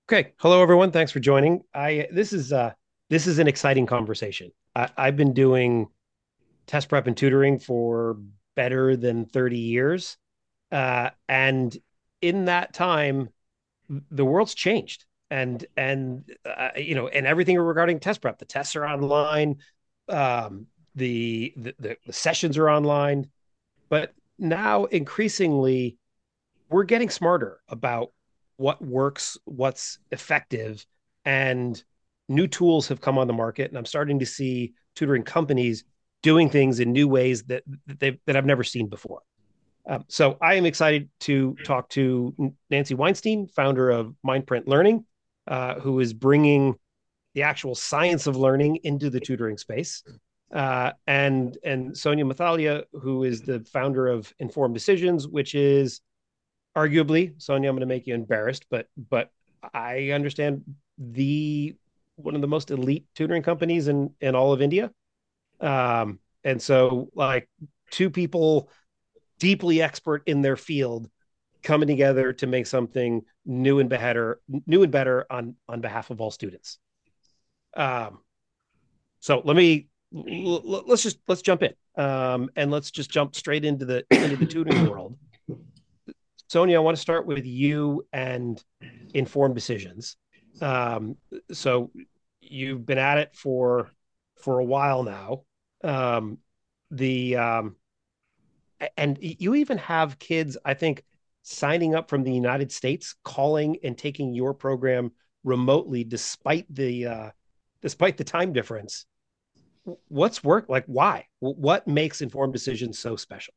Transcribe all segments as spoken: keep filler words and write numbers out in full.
Okay. Hello, everyone. Thanks for joining. I this is uh this is an exciting conversation. I, I've been doing test prep and tutoring for better than thirty years. Uh, and in that time, the world's changed. And and uh, you know, and everything regarding test prep, the tests are online, um, the, the the the sessions are online, but now increasingly we're getting smarter about what works, what's effective, and new tools have come on the market. And I'm starting to see tutoring companies doing things in new ways that that, they've, that I've never seen before. Um, so I am excited to talk to Nancy Weinstein, founder of Mindprint Learning, uh, who is bringing the actual science of learning into the tutoring space. Uh, and and Sonia Mathalia, who is the founder of Informed Decisions, which is arguably, Sonia, I'm going to make you embarrassed, but but I understand the one of the most elite tutoring companies in in all of India. Um, and so like two people deeply expert in their field coming together to make something new and better, new and better on on behalf of all students. Um, so let me let's just let's jump in, um, and let's just jump straight into the into the tutoring world. Sonia, I want to start with you and informed decisions. Um, so you've been at it for for a while now. Um, the um, and you even have kids, I think, signing up from the United States, calling and taking your program remotely, despite the uh, despite the time difference. What's work like? Why? What makes informed decisions so special?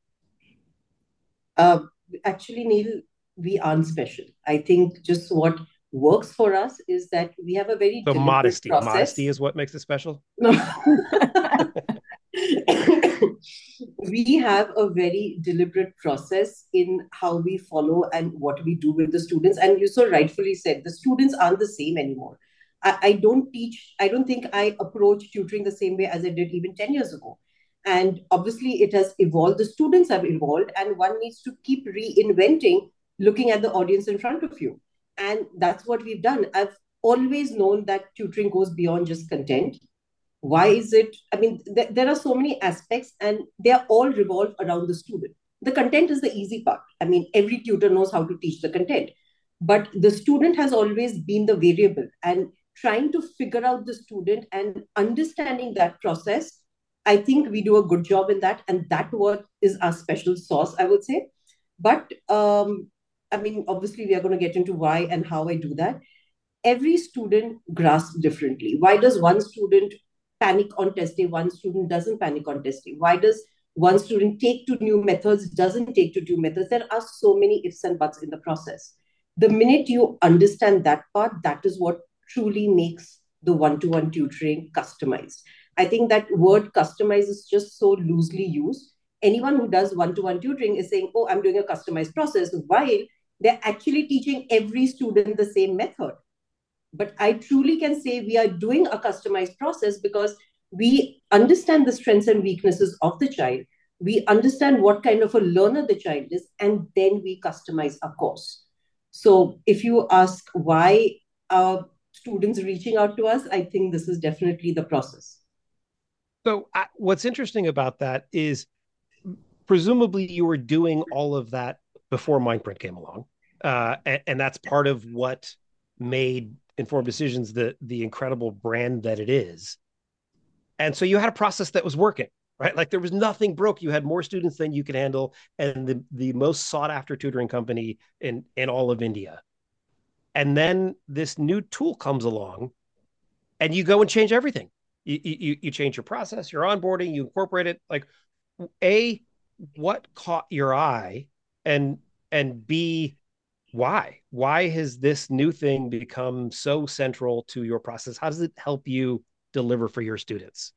Uh, Actually, Neil, we aren't special. I think just what works for us is that we have a very So deliberate modesty, modesty process. is what makes it special. No. We have a very deliberate process in how we follow and what we do with the students. And you so rightfully said, the students aren't the same anymore. I, I don't teach, I don't think I approach tutoring the same way as I did even ten years ago. And obviously, it has evolved. The students have evolved, and one needs to keep reinventing, looking at the audience in front of you. And that's what we've done. I've always known that tutoring goes beyond just content. Why is it? I mean, th- there are so many aspects, and they are all revolve around the student. The content is the easy part. I mean, every tutor knows how to teach the content, but the student has always been the variable, and trying to figure out the student and understanding that process, I think we do a good job in that, and that what is our special sauce, I would say. But um I mean, obviously we are going to get into why and how I do that. Every student grasps differently. Why does one student panic on test day? One student doesn't panic on test day. Why does one student take to new methods, doesn't take to new methods? There are so many ifs and buts in the process. The minute you understand that part, that is what truly makes the one-to-one tutoring customized. I think that word customized is just so loosely used. Anyone who does one-to-one tutoring is saying, oh, I'm doing a customized process, while they're actually teaching every student the same method. But I truly can say we are doing a customized process because we understand the strengths and weaknesses of the child. We understand what kind of a learner the child is, and then we customize a course. So if you ask why are students reaching out to us, I think this is definitely the process. So I, what's interesting about that is presumably you were doing all of that before Mindprint came along, uh, and, and that's part of what made Informed Decisions the the incredible brand that it is. And so you had a process that was working, right? Like there was nothing broke. You had more students than you could handle, and the the most sought after tutoring company in in all of India. And then this new tool comes along, and you go and change everything. You you you change your process, your onboarding, you incorporate it. Like a what caught your eye, and and b why why has this new thing become so central to your process? How does it help you deliver for your students?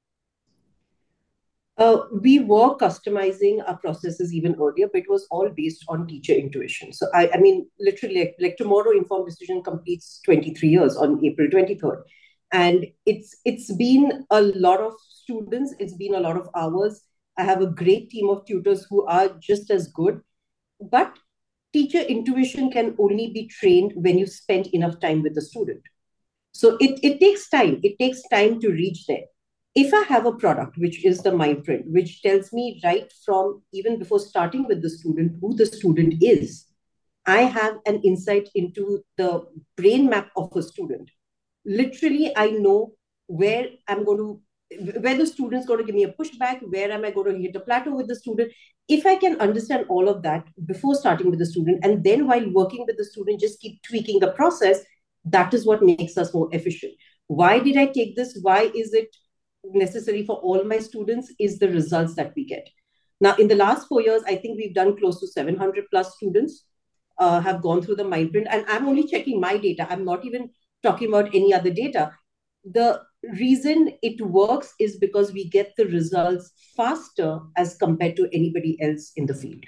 Uh, we were customizing our processes even earlier, but it was all based on teacher intuition. So, I, I mean, literally, like, like tomorrow, Informed Decision completes twenty-three years on April twenty-third. And it's it's been a lot of students, it's been a lot of hours. I have a great team of tutors who are just as good. But teacher intuition can only be trained when you spend enough time with the student. So it, it takes time. It takes time to reach there. If I have a product, which is the Mindprint, which tells me right from even before starting with the student who the student is, I have an insight into the brain map of a student. Literally, I know where I'm going to, where the student's going to give me a pushback, where am I going to hit a plateau with the student. If I can understand all of that before starting with the student, and then while working with the student, just keep tweaking the process, that is what makes us more efficient. Why did I take this? Why is it necessary for all my students? Is the results that we get. Now, in the last four years, I think we've done close to seven hundred plus students uh, have gone through the Mindprint, and I'm only checking my data. I'm not even talking about any other data. The reason it works is because we get the results faster as compared to anybody else in the field.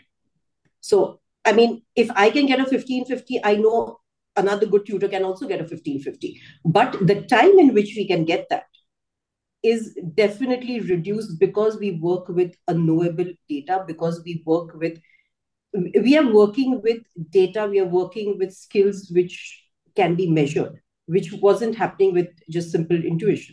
So, I mean, if I can get a fifteen fifty, I know another good tutor can also get a fifteen fifty. But the time in which we can get that is definitely reduced because we work with unknowable data, because we work with, we are working with data, we are working with skills which can be measured, which wasn't happening with just simple intuition.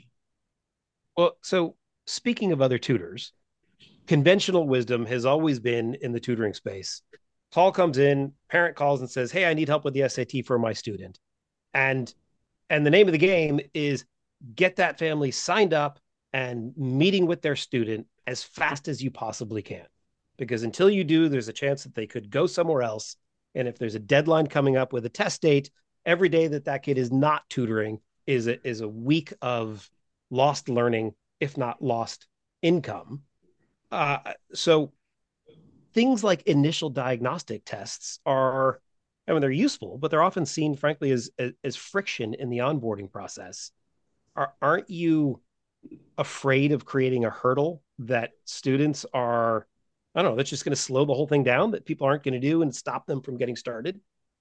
Well, so speaking of other tutors, conventional wisdom has always been in the tutoring space. Call comes in, parent calls and says, hey, I need help with the S A T for my student. And and the name of the game is get that family signed up and meeting with their student as fast as you possibly can. Because until you do, there's a chance that they could go somewhere else. And if there's a deadline coming up with a test date, every day that that kid is not tutoring is a, is a week of lost learning, if not lost income. Uh, so things like initial diagnostic tests are, I mean, they're useful, but they're often seen, frankly, as, as, as friction in the onboarding process. Are, aren't you afraid of creating a hurdle that students are, I don't know, that's just going to slow the whole thing down, that people aren't going to do and stop them from getting started?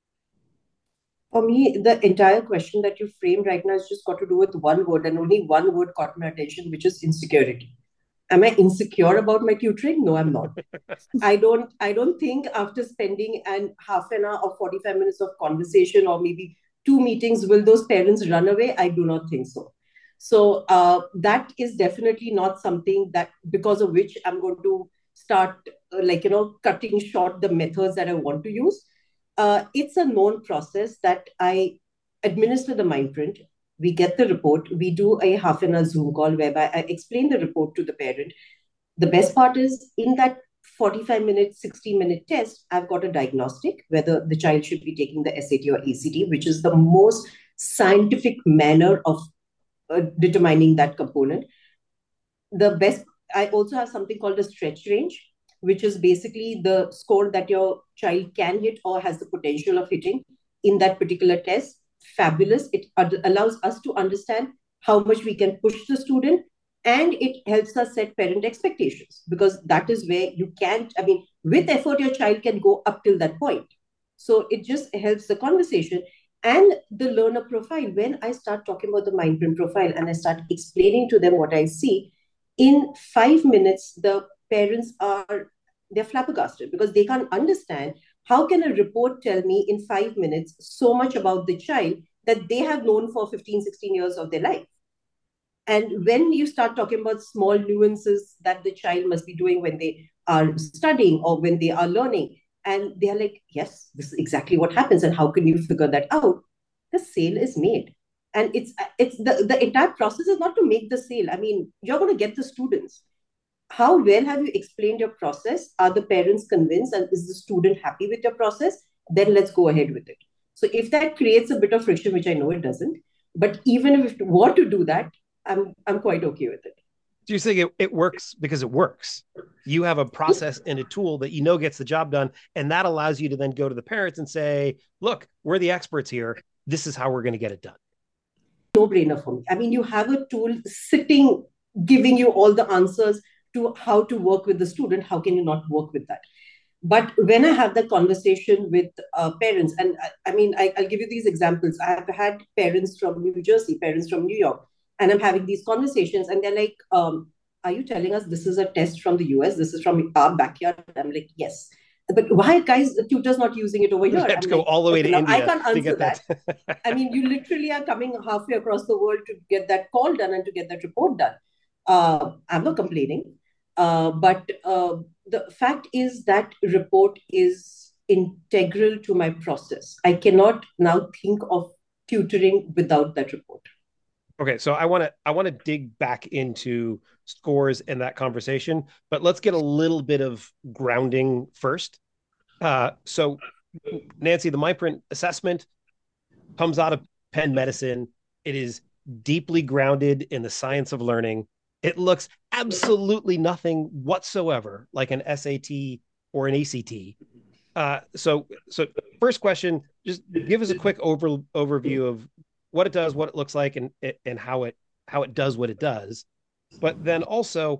For me, the entire question that you framed right now has just got to do with one word, and only one word caught my attention, which is insecurity. Am I insecure about my tutoring? No, I'm not. I don't I don't think after spending an half an hour or forty-five minutes of conversation or maybe two meetings, will those parents run away? I do not think so. So uh, that is definitely not something that because of which I'm going to start uh, like, you know, cutting short the methods that I want to use. Uh, it's a known process that I administer the Mindprint. We get the report. We do a half an hour Zoom call whereby I explain the report to the parent. The best part is in that forty-five minute, sixty minute test, I've got a diagnostic whether the child should be taking the S A T or A C T, which is the most scientific manner of uh, determining that component. The best, I also have something called a stretch range, which is basically the score that your child can hit or has the potential of hitting in that particular test. Fabulous. It ad- allows us to understand how much we can push the student, and it helps us set parent expectations, because that is where you can't, I mean, with effort, your child can go up till that point. So it just helps the conversation and the learner profile. When I start talking about the Mindprint profile and I start explaining to them what I see, in five minutes, the parents are, they're flabbergasted because they can't understand how can a report tell me in five minutes so much about the child that they have known for fifteen, sixteen years of their life. And when you start talking about small nuances that the child must be doing when they are studying or when they are learning, and they're like, yes, this is exactly what happens. And how can you figure that out? The sale is made. And it's it's the, the entire process is not to make the sale. I mean, you're going to get the students. How well have you explained your process? Are the parents convinced? And is the student happy with your process? Then let's go ahead with it. So if that creates a bit of friction, which I know it doesn't, but even if you want to do that, I'm I'm quite okay with it. Do you think it, it works because it works? You have a process and a tool that you know gets the job done, and that allows you to then go to the parents and say, look, we're the experts here. This is how we're going to get it done. No brainer for me. I mean, you have a tool sitting, giving you all the answers to how to work with the student. How can you not work with that? But when I have that conversation with uh, parents, and I, I mean, I, I'll give you these examples. I have had parents from New Jersey, parents from New York, and I'm having these conversations, and they're like, um, are you telling us this is a test from the U S? This is from our backyard? I'm like, yes. But why, guys, the tutor's not using it over You here? have I'm to go like, all the way to okay, now I India can't to answer get that. that. I mean, you literally are coming halfway across the world to get that call done and to get that report done. Uh, I'm not complaining. Uh, but uh, the fact is that report is integral to my process. I cannot now think of tutoring without that report. Okay, so I want to I want to dig back into scores and that conversation, but let's get a little bit of grounding first. Uh, so Nancy, the MyPrint assessment comes out of Penn Medicine. It is deeply grounded in the science of learning. It looks absolutely nothing whatsoever like an S A T or an A C T. Uh, so, so first question, just give us a quick over, overview of what it does, what it looks like, and and how it how it does what it does. But then also,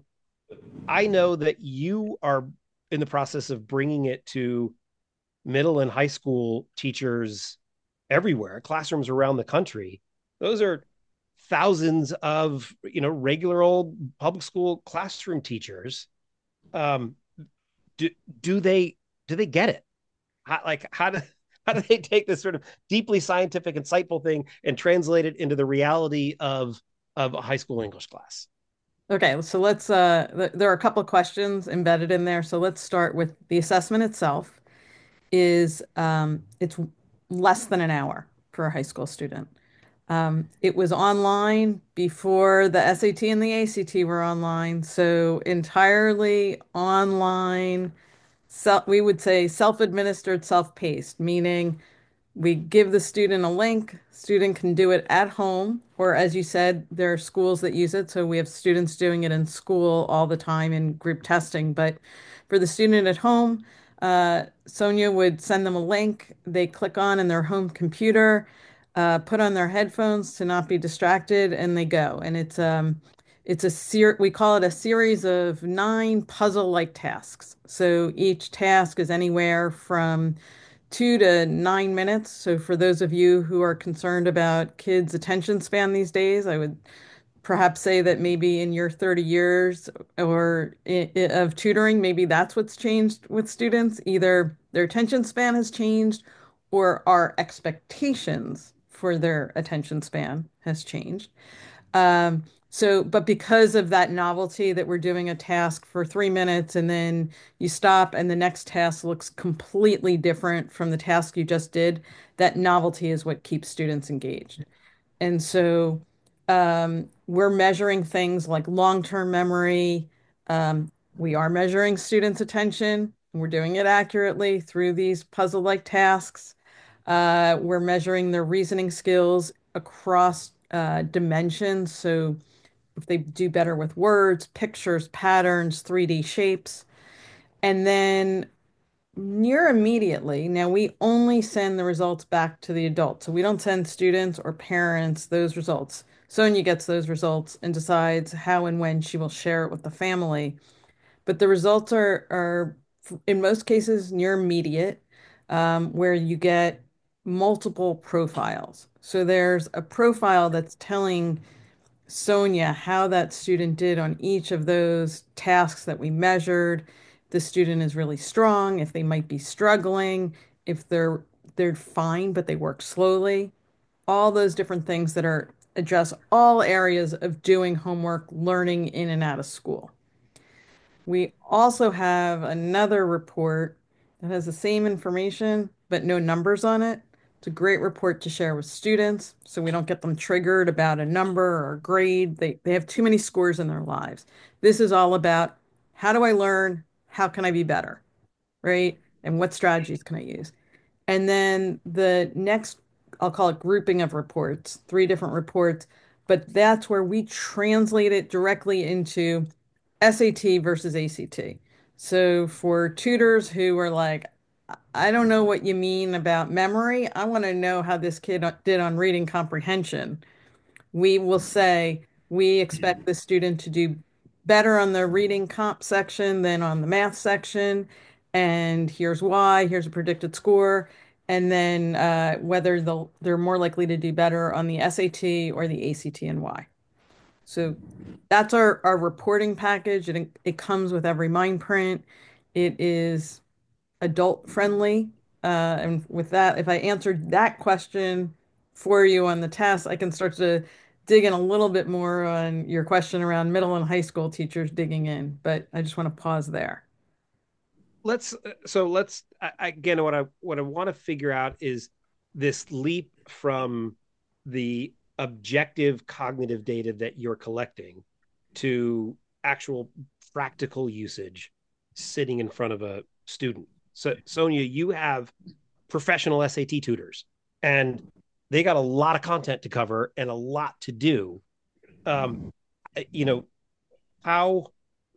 I know that you are in the process of bringing it to middle and high school teachers everywhere, classrooms around the country. Those are thousands of you know regular old public school classroom teachers. Um, do do they do they get it? How, like how do how do they take this sort of deeply scientific, insightful thing and translate it into the reality of of a high school English class? Okay, so let's uh th there are a couple of questions embedded in there. So let's start with the assessment itself is um it's less than an hour for a high school student. Um, it was online before the S A T and the A C T were online, so entirely online. So we would say self-administered, self-paced, meaning we give the student a link. Student can do it at home, or as you said, there are schools that use it. So we have students doing it in school all the time in group testing. But for the student at home, uh, Sonia would send them a link. They click on in their home computer, uh, put on their headphones to not be distracted, and they go. And it's um, it's a ser we call it a series of nine puzzle-like tasks. So each task is anywhere from two to nine minutes. So for those of you who are concerned about kids' attention span these days, I would perhaps say that maybe in your thirty years or i- i- of tutoring, maybe that's what's changed with students. Either their attention span has changed or our expectations for their attention span has changed. Um, so, but because of that novelty that we're doing a task for three minutes and then you stop and the next task looks completely different from the task you just did, that novelty is what keeps students engaged. And so um, we're measuring things like long-term memory. Um, we are measuring students' attention. And we're doing it accurately through these puzzle-like tasks. Uh, we're measuring their reasoning skills across uh, dimensions. So if they do better with words, pictures, patterns, three D shapes. And then near immediately, now we only send the results back to the adult. So we don't send students or parents those results. Sonia gets those results and decides how and when she will share it with the family. But the results are are in most cases near immediate, um, where you get multiple profiles. So there's a profile that's telling Sonia how that student did on each of those tasks that we measured. The student is really strong, if they might be struggling, if they're they're fine but they work slowly. All those different things that are address all areas of doing homework, learning in and out of school. We also have another report that has the same information but no numbers on it. It's a great report to share with students so we don't get them triggered about a number or a grade. They, they have too many scores in their lives. This is all about how do I learn? How can I be better? Right? And what strategies can I use? And then the next, I'll call it grouping of reports, three different reports, but that's where we translate it directly into S A T versus A C T. So for tutors who are like, I don't know what you mean about memory. I want to know how this kid did on reading comprehension. We will say we expect the student to do better on the reading comp section than on the math section. And here's why, here's a predicted score. And then uh, whether they'll, they're more likely to do better on the S A T or the A C T and why. So that's our, our reporting package. It, it comes with every mind print. It is adult friendly? Uh, and with that, if I answered that question for you on the test, I can start to dig in a little bit more on your question around middle and high school teachers digging in. But I just want to pause there. Let's so let's again what I what I want to figure out is this leap from the objective cognitive data that you're collecting to actual practical usage sitting in front of a student. So Sonia, you have professional S A T tutors and they got a lot of content to cover and a lot to do. Um, you know, how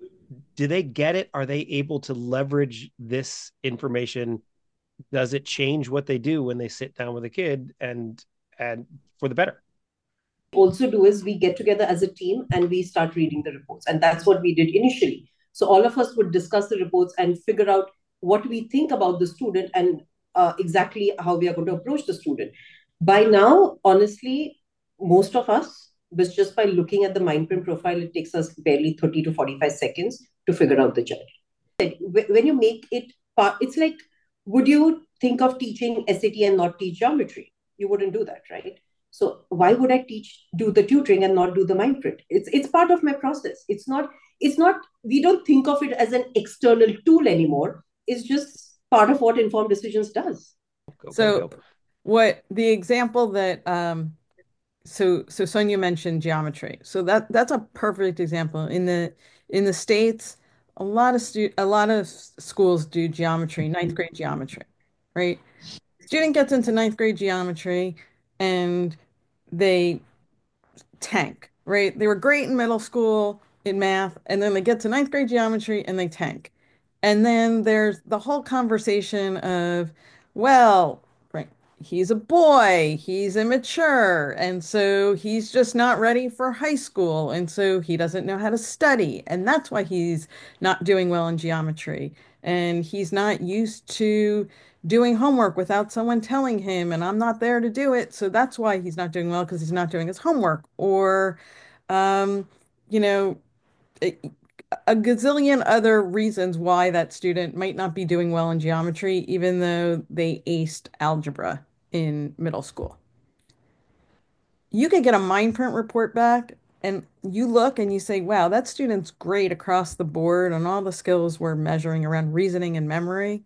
do they get it? Are they able to leverage this information? Does it change what they do when they sit down with a kid and and for the better? Also do is we get together as a team and we start reading the reports, and that's what we did initially. So all of us would discuss the reports and figure out what we think about the student and uh, exactly how we are going to approach the student. By now, honestly, most of us, but just by looking at the Mindprint profile, it takes us barely thirty to forty-five seconds to figure out the child. When you make it part, it's like, would you think of teaching S A T and not teach geometry? You wouldn't do that, right? So why would I teach, do the tutoring and not do the Mindprint? It's it's part of my process. It's not, it's not, we don't think of it as an external tool anymore. It's just part of what Informed Decisions does. Go, So go, go. what the example that um so so Sonia mentioned geometry. So that that's a perfect example. In the in the States, a lot of stu a lot of s- schools do geometry, ninth grade geometry, right? Student gets into ninth grade geometry and they tank, right? They were great in middle school in math, and then they get to ninth grade geometry and they tank. And then there's the whole conversation of, well, right, he's a boy, he's immature, and so he's just not ready for high school, and so he doesn't know how to study, and that's why he's not doing well in geometry. And he's not used to doing homework without someone telling him, and I'm not there to do it, so that's why he's not doing well because he's not doing his homework. Or, um, you know, a gazillion other reasons why that student might not be doing well in geometry, even though they aced algebra in middle school. You could get a Mindprint report back and you look and you say, wow, that student's great across the board on all the skills we're measuring around reasoning and memory,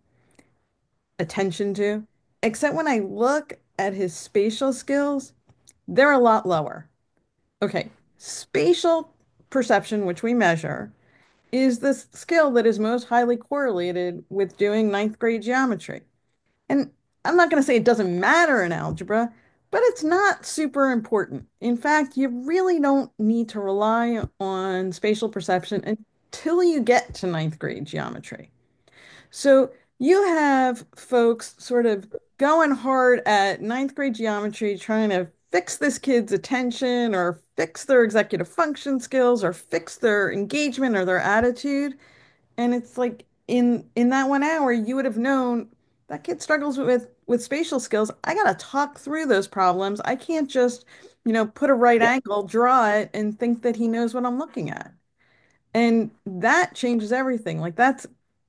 attention to. Except when I look at his spatial skills, they're a lot lower. Okay, spatial perception, which we measure, is the skill that is most highly correlated with doing ninth grade geometry. And I'm not going to say it doesn't matter in algebra, but it's not super important. In fact, you really don't need to rely on spatial perception until you get to ninth grade geometry. So you have folks sort of going hard at ninth grade geometry, trying to fix this kid's attention or fix their executive function skills or fix their engagement or their attitude. And it's like in in that one hour, you would have known that kid struggles with with spatial skills. I gotta talk through those problems. I can't just, you know, put a right Yeah. angle, draw it, and think that he knows what I'm looking at. And that changes everything. Like that's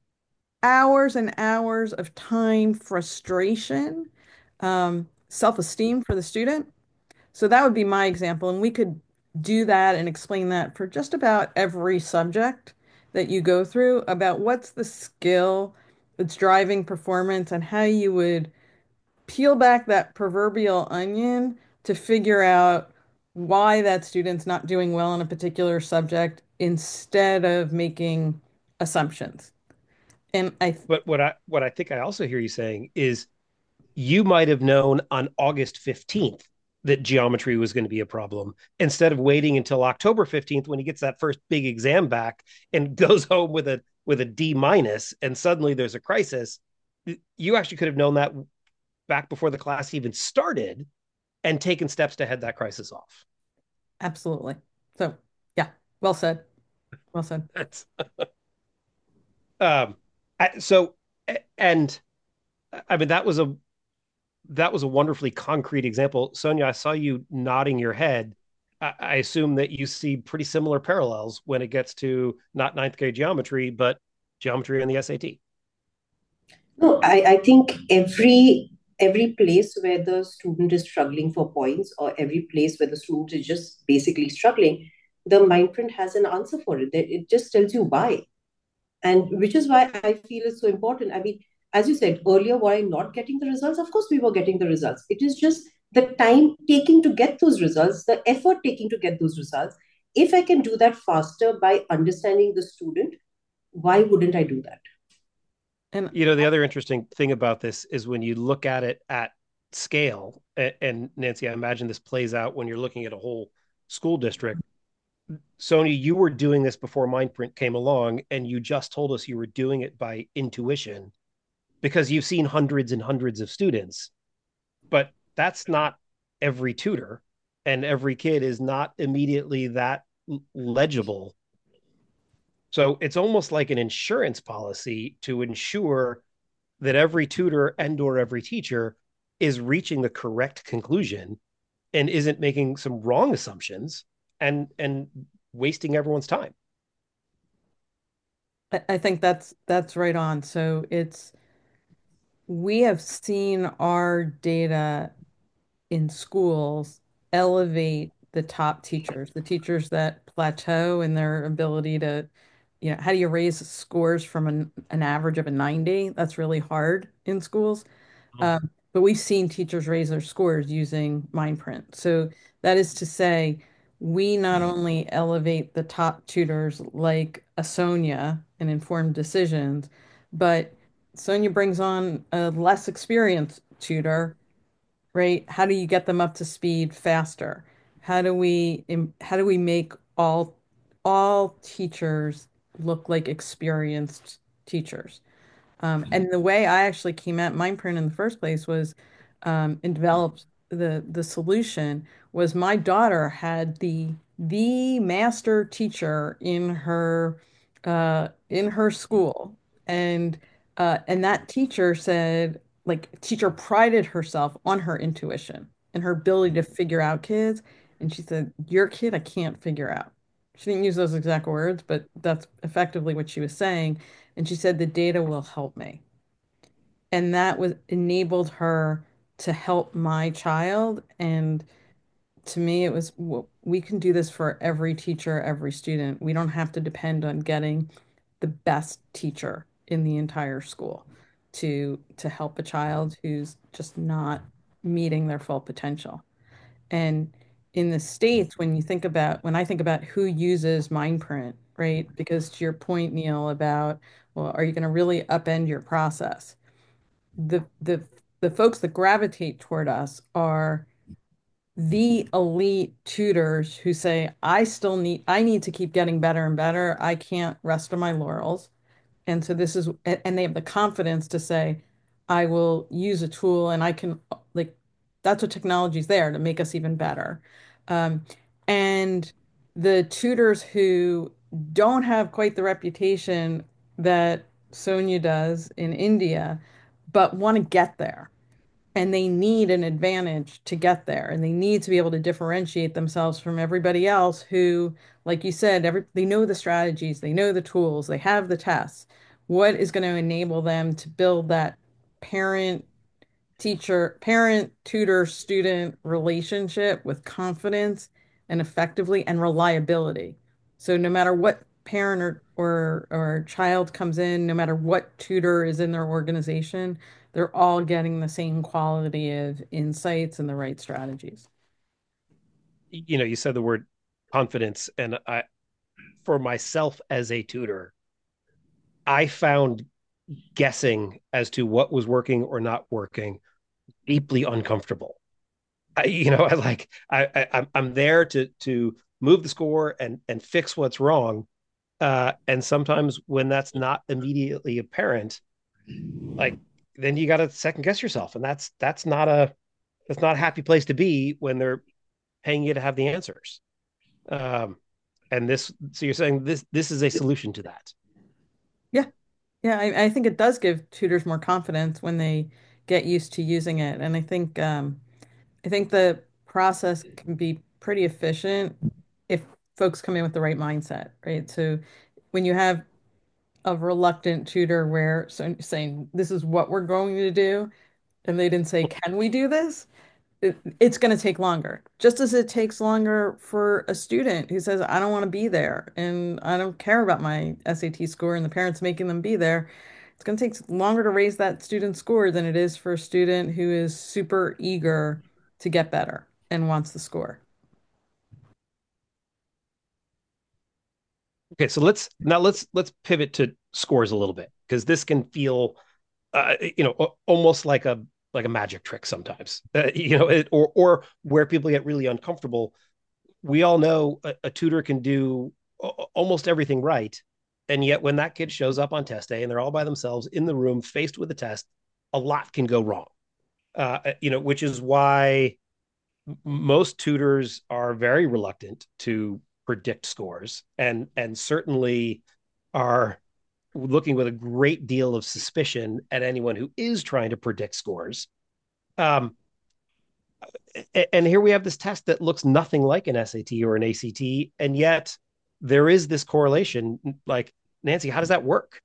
hours and hours of time, frustration, um, self-esteem for the student. So that would be my example. And we could do that and explain that for just about every subject that you go through about what's the skill that's driving performance and how you would peel back that proverbial onion to figure out why that student's not doing well in a particular subject instead of making assumptions. And I, But what I what I think I also hear you saying is you might have known on August fifteenth that geometry was going to be a problem instead of waiting until October fifteenth when he gets that first big exam back and goes home with a with a D minus and suddenly there's a crisis. You actually could have known that back before the class even started and taken steps to head that crisis off. absolutely. So, yeah, well said. Well said. That's um so and I mean that was a that was a wonderfully concrete example. Sonia, I saw you nodding your head. I, I assume that you see pretty similar parallels when it gets to not ninth grade geometry, but geometry and the S A T. No, I, I think every every place where the student is struggling for points, or every place where the student is just basically struggling, the mind print has an answer for it. That it just tells you why. And which is why I feel it's so important. I mean, as you said earlier, were I not getting the results? Of course, we were getting the results. It is just the time taking to get those results, the effort taking to get those results. If I can do that faster by understanding the student, why wouldn't I do that? And You know, the other interesting thing about this is when you look at it at scale, and Nancy, I imagine this plays out when you're looking at a whole school district. Sony, you were doing this before Mindprint came along, and you just told us you were doing it by intuition because you've seen hundreds and hundreds of students, but that's not every tutor, and every kid is not immediately that legible. So it's almost like an insurance policy to ensure that every tutor and or every teacher is reaching the correct conclusion and isn't making some wrong assumptions and and wasting everyone's time. I, I think that's that's right on. So it's we have seen our data in schools elevate the top teachers, the teachers that plateau in their ability to, you know, how do you raise scores from an, an average of a ninety? That's really hard in schools. Um, but we've seen teachers raise their scores using Mindprint. So that is to say, we not only elevate the top tutors like a Sonia and informed decisions, but Sonia brings on a less experienced tutor, right? How do you get them up to speed faster? How do we im- how do we make all all teachers look like experienced teachers? Um, and the way I actually came at Mindprint in the first place was um, and developed the the solution was my daughter had the the master teacher in her uh, in her school, and uh, and that teacher said like teacher prided herself on her intuition and her ability to figure out kids, and she said, "Your kid, I can't figure out." She didn't use those exact words, but that's effectively what she was saying. And she said, the data will help me. And that was enabled her to help my child. And to me, it was, w- we can do this for every teacher, every student. We don't have to depend on getting the best teacher in the entire school to to help a child who's just not meeting their full potential. And in the States, when you think about, when I think about who uses Mindprint, right? Because to your point, Neil, about, well, are you going to really upend your process? The the the folks that gravitate toward us are the elite tutors who say, I still need, I need to keep getting better and better. I can't rest on my laurels. And so this is, and they have the confidence to say, I will use a tool and I can, like, that's what technology is there to make us even better. Um, and the tutors who don't have quite the reputation that Sonia does in India, but want to get there and they need an advantage to get there and they need to be able to differentiate themselves from everybody else who, like you said, every they know the strategies, they know the tools, they have the tests. What is going to enable them to build that parent teacher, parent, tutor, student relationship with confidence and effectively and reliability. So no matter what parent or, or or child comes in, no matter what tutor is in their organization, they're all getting the same quality of insights and the right strategies. You know, you said the word confidence, and I, for myself as a tutor, I found guessing as to what was working or not working deeply uncomfortable. I, you know, I like I, I I'm I'm there to to move the score and and fix what's wrong. Uh, and sometimes when that's not immediately apparent, like then you got to second guess yourself, and that's that's not a that's not a happy place to be when they're paying you to have the answers. Um, and this, so you're saying this this is a solution to that. Yeah. Yeah, I, I think it does give tutors more confidence when they get used to using it. And I think um, I think the process can be pretty efficient if folks come in with the right mindset, right? So when you have a reluctant tutor where so, saying this is what we're going to do, and they didn't say, can we do this? It, it's going to take longer. Just as it takes longer for a student who says, I don't want to be there and I don't care about my S A T score and the parents making them be there. It's going to take longer to raise that student score than it is for a student who is super eager to get better and wants the score. Okay, so let's now let's let's pivot to scores a little bit because this can feel, uh, you know, almost like a like a magic trick sometimes, uh, you know, it, or or where people get really uncomfortable. We all know a, a tutor can do almost everything right, and yet when that kid shows up on test day and they're all by themselves in the room faced with a test, a lot can go wrong. Uh, you know, which is why most tutors are very reluctant to predict scores, and and certainly are looking with a great deal of suspicion at anyone who is trying to predict scores. Um, and here we have this test that looks nothing like an S A T or an A C T, and yet there is this correlation. Like, Nancy, how does that work?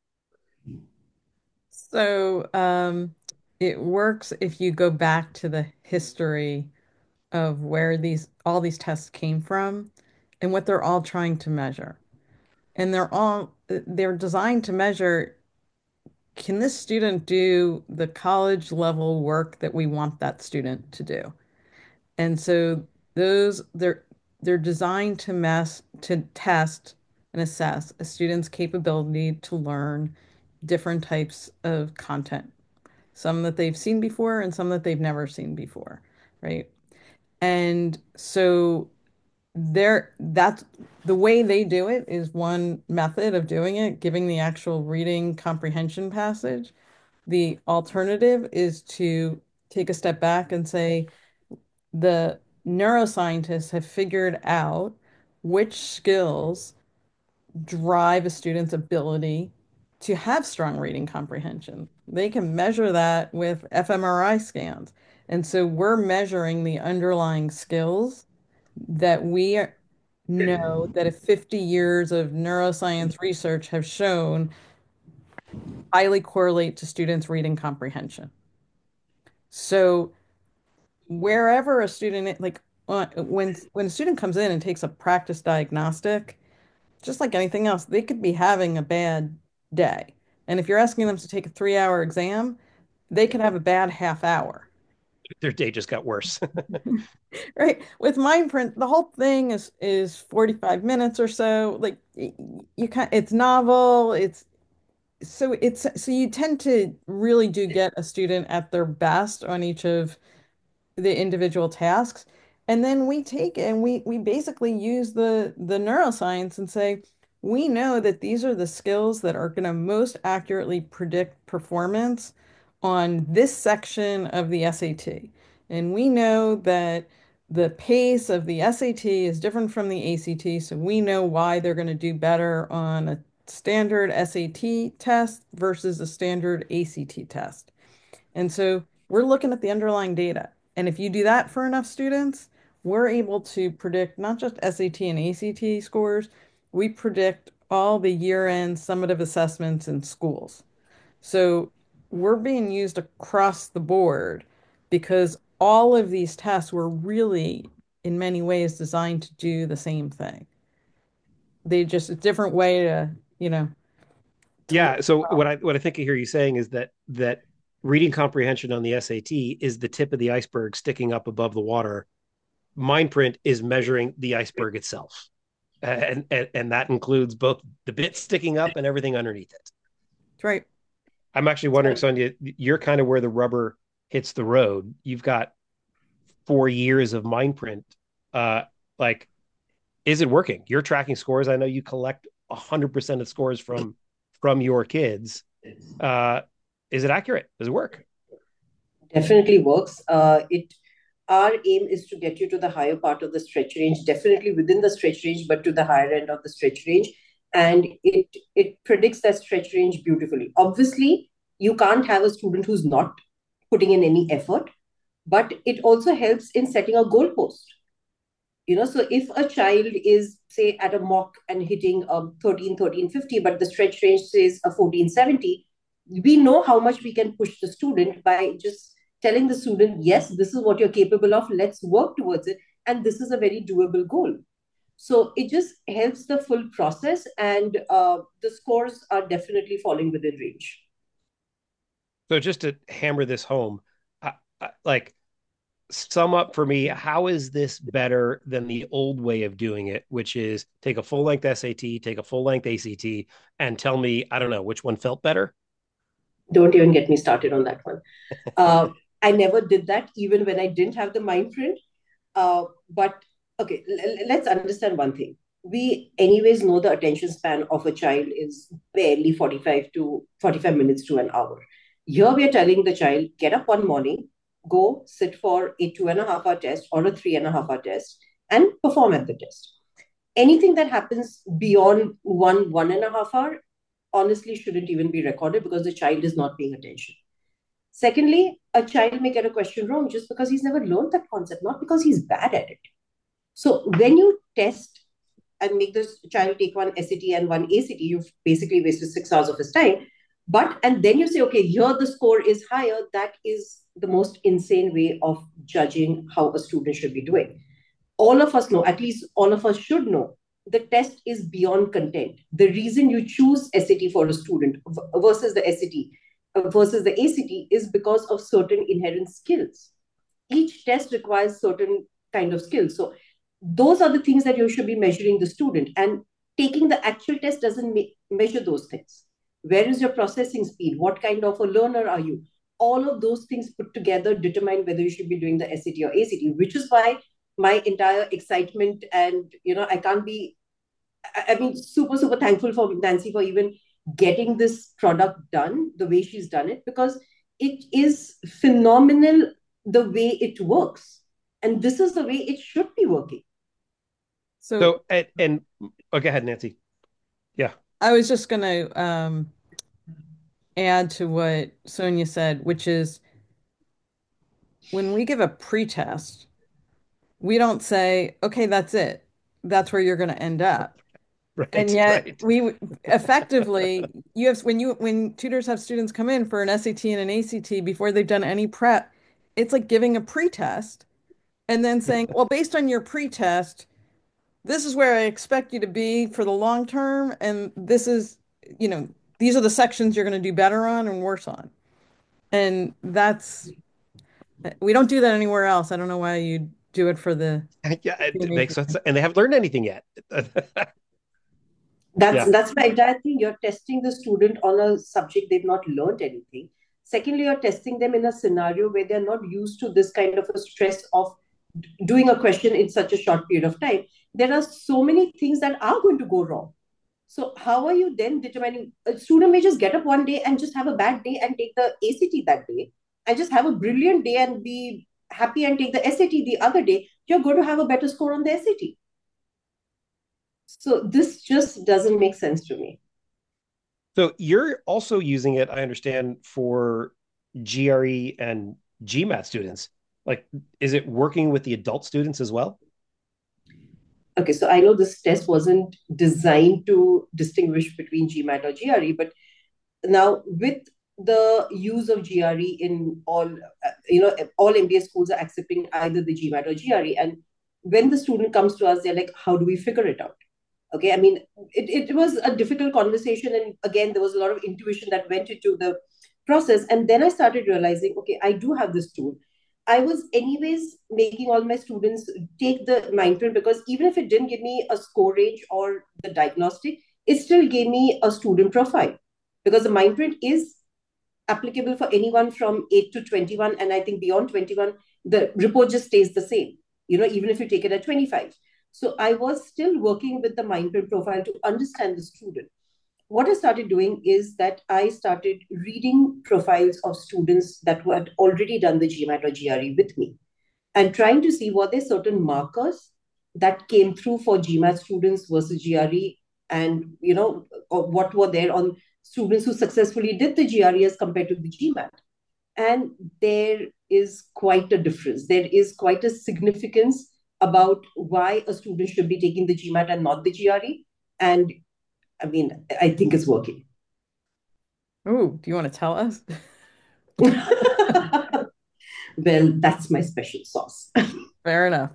So um, it works if you go back to the history of where these all these tests came from and what they're all trying to measure. And they're all they're designed to measure, can this student do the college level work that we want that student to do? And so those they're they're designed to mess to test and assess a student's capability to learn different types of content, some that they've seen before and some that they've never seen before, right? And so there that's the way they do it is one method of doing it, giving the actual reading comprehension passage. The alternative is to take a step back and say the neuroscientists have figured out which skills drive a student's ability to have strong reading comprehension. They can measure that with fMRI scans. And so we're measuring the underlying skills that we know that if fifty years of neuroscience research have shown highly correlate to students' reading comprehension. So wherever a student, like uh, when when a student comes in and takes a practice diagnostic, just like anything else, they could be having a bad day. And if you're asking them to take a three hour exam, they could have a bad half hour. Their day just got worse. Right. With Mindprint, the whole thing is is forty-five minutes or so. Like you can it's novel, it's so it's so you tend to really do get a student at their best on each of the individual tasks. And then we take it and we we basically use the the neuroscience and say, we know that these are the skills that are going to most accurately predict performance on this section of the S A T. And we know that the pace of the S A T is different from the A C T, so we know why they're going to do better on a standard S A T test versus a standard A C T test. And so we're looking at the underlying data. And if you do that for enough students, we're able to predict not just S A T and A C T scores, we predict all the year-end summative assessments in schools. So we're being used across the board because all of these tests were really, in many ways, designed to do the same thing. They just a different way to, you know, to look Yeah. So what I what I think I hear you saying is that that reading comprehension on the S A T is the tip of the iceberg sticking up above the water. Mindprint is measuring the iceberg itself, and and, and that includes both the bit sticking up and everything underneath it. That's right. I'm actually wondering, Sonia, you're kind of where the rubber hits the road. You've got four years of Mindprint. Uh, like, is it working? You're tracking scores. I know you collect one hundred percent of scores from from your kids. Uh, is it accurate? Does it work? Definitely works. Uh, it our aim is to get you to the higher part of the stretch range, definitely within the stretch range, but to the higher end of the stretch range. And it it predicts that stretch range beautifully. Obviously, you can't have a student who's not putting in any effort, but it also helps in setting a goalpost. You know, so if a child is, say, at a mock and hitting a thirteen, thirteen fifty, but the stretch range says a fourteen seventy, we know how much we can push the student by just telling the student, yes, this is what you're capable of, let's work towards it. And this is a very doable goal. So it just helps the full process, and uh, the scores are definitely falling within range. So just to hammer this home, I, I, like sum up for me, how is this better than the old way of doing it, which is take a full length S A T, take a full length A C T, and tell me, I don't know, which one felt better? Don't even get me started on that one. Uh, I never did that, even when I didn't have the mind print. Uh, but okay, l- let's understand one thing. We, anyways, know the attention span of a child is barely forty-five to forty-five minutes to an hour. Here we are telling the child, get up one morning, go sit for a two and a half hour test or a three and a half hour test, and perform at the test. Anything that happens beyond one, one and a half hour, honestly shouldn't even be recorded because the child is not paying attention. Secondly, a child may get a question wrong just because he's never learned that concept, not because he's bad at it. So when you test and make this child take one S A T and one A C T, you've basically wasted six hours of his time. But, and then you say, okay, here the score is higher. That is the most insane way of judging how a student should be doing. All of us know, at least all of us should know, the test is beyond content. The reason you choose S A T for a student versus the S A T versus the A C T is because of certain inherent skills. Each test requires certain kind of skills. So those are the things that you should be measuring the student. And taking the actual test doesn't me- measure those things. Where is your processing speed? What kind of a learner are you? All of those things put together determine whether you should be doing the S A T or A C T, which is why my entire excitement, and you know, I can't be, I mean, super, super thankful for Nancy for even getting this product done the way she's done it, because it is phenomenal the way it works. And this is the way it should be working. So, So, and, and oh, go ahead, Nancy. Yeah. I was just going to um, add to what Sonia said, which is when we give a pretest, we don't say, okay, that's it. That's where you're going to end up. And Right, yet right. we effectively, you have, when you, when tutors have students come in for an S A T and an A C T before they've done any prep, it's like giving a pretest and then saying, well, based on your pretest, this is where I expect you to be for the long term. And this is, you know, these are the sections you're going to do better on and worse on. And that's, we don't do that anywhere else. I don't know why you do it for the Yeah, it makes T N A. sense. And they haven't learned anything yet. That's Yeah. that's my entire thing. You're testing the student on a subject they've not learned anything. Secondly, you're testing them in a scenario where they're not used to this kind of a stress of doing a question in such a short period of time. There are so many things that are going to go wrong. So how are you then determining? A student may just get up one day and just have a bad day and take the A C T that day, and just have a brilliant day and be happy and take the S A T the other day. You're going to have a better score on the S A T. So this just doesn't make sense to me. So you're also using it, I understand, for G R E and GMAT students. Like, is it working with the adult students as well? Okay, so I know this test wasn't designed to distinguish between GMAT or G R E, but now with the use of G R E in all, uh, you know, all M B A schools are accepting either the GMAT or G R E. And when the student comes to us, they're like, how do we figure it out? Okay, I mean, it, it was a difficult conversation. And again, there was a lot of intuition that went into the process. And then I started realizing, okay, I do have this tool. I was anyways making all my students take the mind print, because even if it didn't give me a score range or the diagnostic, it still gave me a student profile, because the mind print is applicable for anyone from eight to twenty-one. And I think beyond twenty-one, the report just stays the same, you know, even if you take it at twenty-five. So I was still working with the mind print profile to understand the student. What I started doing is that I started reading profiles of students that had already done the GMAT or G R E with me, and trying to see were there certain markers that came through for GMAT students versus G R E, and you know, what were there on students who successfully did the G R E as compared to the GMAT. And there is quite a difference. There is quite a significance about why a student should be taking the GMAT and not the G R E. And I mean, I think it's working. Oh, do you want to tell us? Well, that's my special sauce. Fair enough.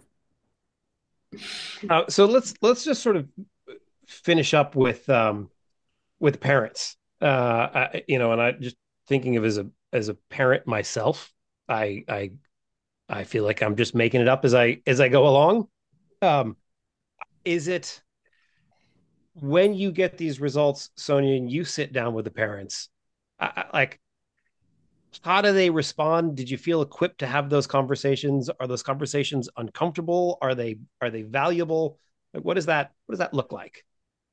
Uh, so let's let's just sort of finish up with um, with parents. Uh, I, you know, and I just thinking of as a as a parent myself, I I I feel like I'm just making it up as I as I go along. Um, is it when you get these results, Sonia, and you sit down with the parents, I, I, like how do they respond? Did you feel equipped to have those conversations? Are those conversations uncomfortable? Are they are they valuable? Like, what does that what does that look like?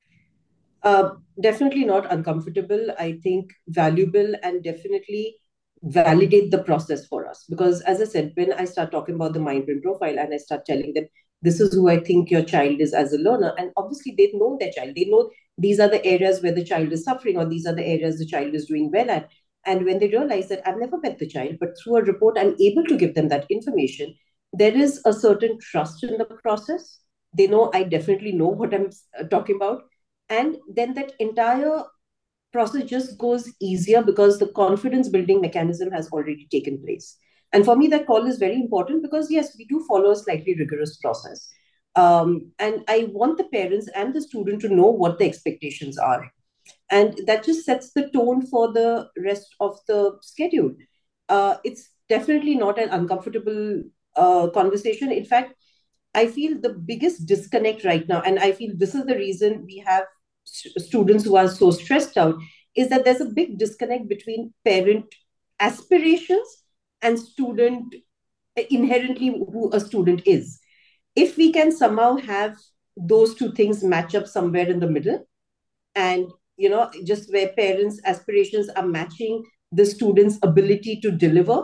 Uh, definitely not uncomfortable. I think valuable and definitely validate the process for us. Because as I said, when I start talking about the mind print profile and I start telling them, this is who I think your child is as a learner, and obviously they know their child. They know these are the areas where the child is suffering, or these are the areas the child is doing well at. And when they realize that I've never met the child, but through a report, I'm able to give them that information, there is a certain trust in the process. They know I definitely know what I'm uh, talking about, and then that entire process just goes easier because the confidence building mechanism has already taken place. And for me, that call is very important because yes, we do follow a slightly rigorous process, um, and I want the parents and the student to know what the expectations are, and that just sets the tone for the rest of the schedule. Uh, it's definitely not an uncomfortable uh, conversation. In fact, I feel the biggest disconnect right now, and I feel this is the reason we have st- students who are so stressed out, is that there's a big disconnect between parent aspirations and student inherently who a student is. If we can somehow have those two things match up somewhere in the middle, and you know, just where parents' aspirations are matching the student's ability to deliver,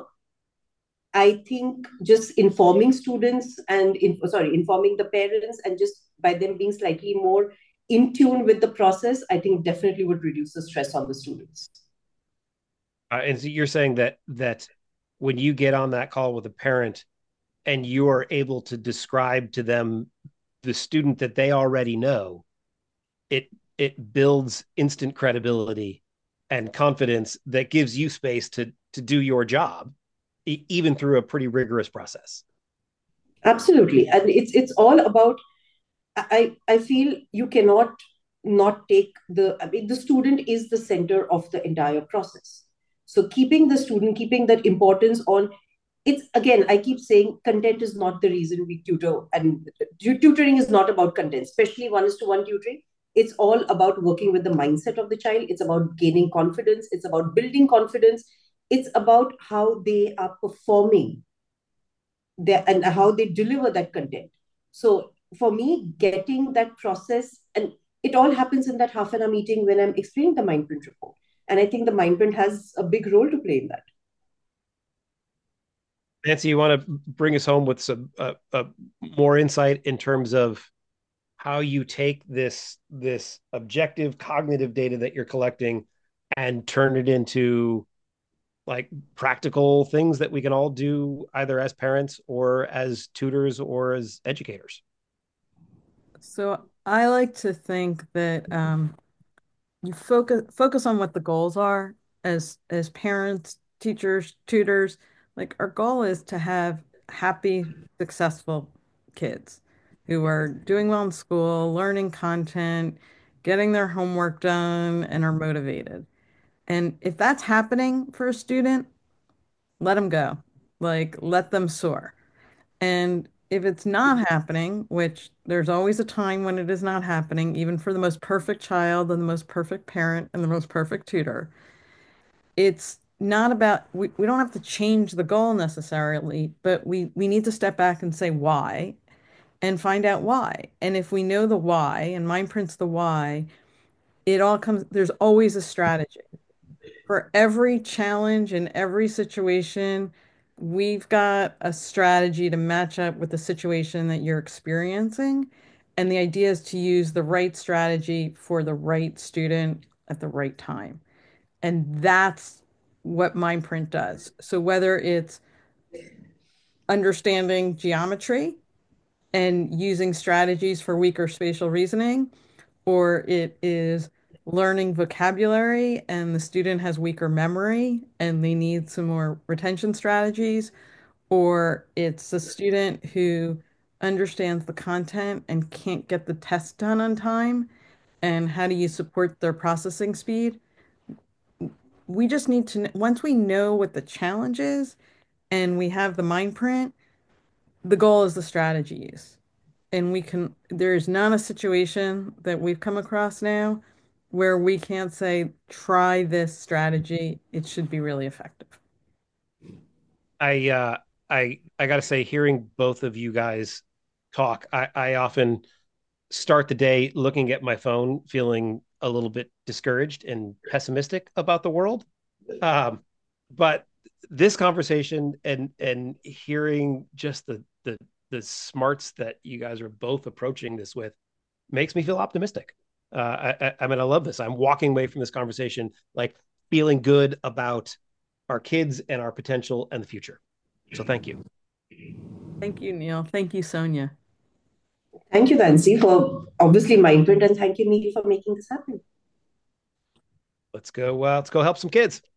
I think just informing students and in, sorry, informing the parents and just by them being slightly more in tune with the process, I think definitely would reduce the stress on the students. Uh, and so you're saying that that when you get on that call with a parent and you are able to describe to them the student that they already know, it it builds instant credibility and confidence that gives you space to to do your job, e- even through a pretty rigorous process. Absolutely. And it's it's all about I I feel you cannot not take the I mean the student is the center of the entire process. So keeping the student, keeping that importance on it's again, I keep saying content is not the reason we tutor, and tutoring is not about content, especially one is to one tutoring. It's all about working with the mindset of the child. It's about gaining confidence. It's about building confidence. It's about how they are performing there and how they deliver that content. So for me, getting that process, and it all happens in that half an hour meeting when I'm explaining the Mindprint report. And I think the Mindprint has a big role to play in that. Nancy, you want to bring us home with some uh, uh, more insight in terms of how you take this this objective cognitive data that you're collecting and turn it into like practical things that we can all do either as parents or as tutors or as educators. So I like to think that um, you focus focus on what the goals are as as parents, teachers, tutors. Like our goal is to have happy, successful kids who are doing well in school, learning content, getting their homework done, and are motivated. And if that's happening for a student, let them go. Like let them soar. And if it's not happening, which there's always a time when it is not happening, even for the most perfect child and the most perfect parent and the most perfect tutor, it's not about we, we don't have to change the goal necessarily, but we we need to step back and say why and find out why. And if we know the why and mind prints the why, it all comes, there's always a strategy. For every challenge and every situation, we've got a strategy to match up with the situation that you're experiencing. And the idea is to use the right strategy for the right student at the right time. And that's what Mindprint does. So whether it's understanding geometry and using strategies for weaker spatial reasoning, or it is learning vocabulary and the student has weaker memory and they need some more retention strategies, or it's a student who understands the content and can't get the test done on time, and how do you support their processing speed? We just need to, once we know what the challenge is and we have the mind print, the goal is the strategies. And we can, there's not a situation that we've come across now where we can't say, try this strategy. It should be really effective. I uh, I I got to say, hearing both of you guys talk, I, I often start the day looking at my phone, feeling a little bit discouraged and pessimistic about the world. Um, but this conversation and and hearing just the the the smarts that you guys are both approaching this with makes me feel optimistic. Uh, I, I mean, I love this. I'm walking away from this conversation like feeling good about our kids and our potential and the future. So thank you. Thank you, Neil. Thank you, Sonia. Thank you, Nancy, for obviously Mindprint, and thank you, Neil, for making this happen. Let's go. Uh, let's go help some kids.